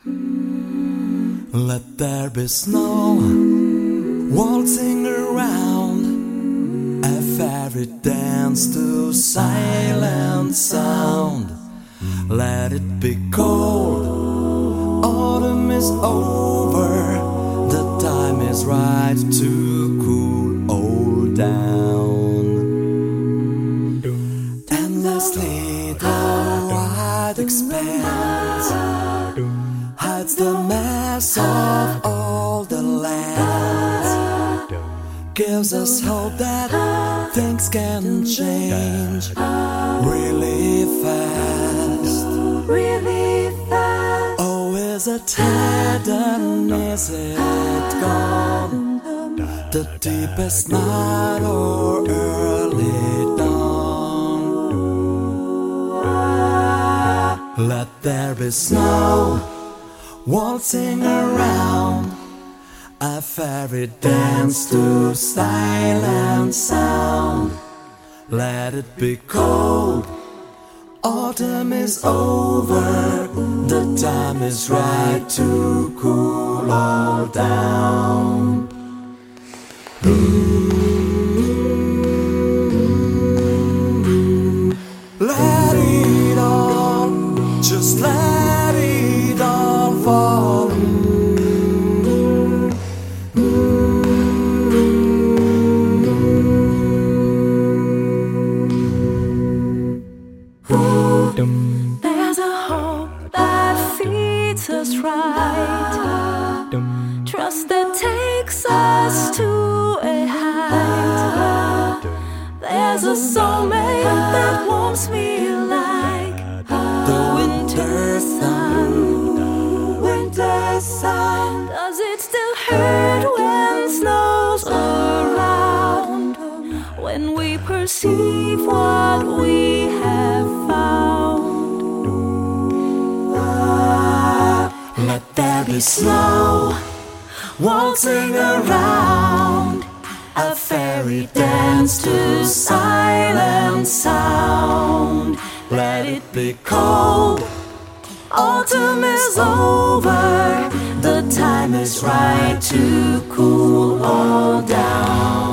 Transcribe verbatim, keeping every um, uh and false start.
Let there be snow waltzing around, a fairy dance to silent sound. Let it be cold, autumn is over, the time is right to cool all down. Endlessly the wide expanse hides the mass of all the lands, gives us hope that things can change really fast, really fast. Oh, is it dead and is it gone? The deepest night or early dawn? Let there be snow waltzing around, a fairy dance to silent sound. Let it be cold, autumn is over, the time is right to cool all down. Let it all, just let it all fall. There's a hope that feeds us right, trust that takes us to a height. There's a soulmate that warms me like the winter sun. Winter sun. Does it still hurt when snow's around, when we perceive what we have found? Let there be snow waltzing around, a fairy dance to silent sound. Let it be cold, autumn is over, the time is right to cool all down.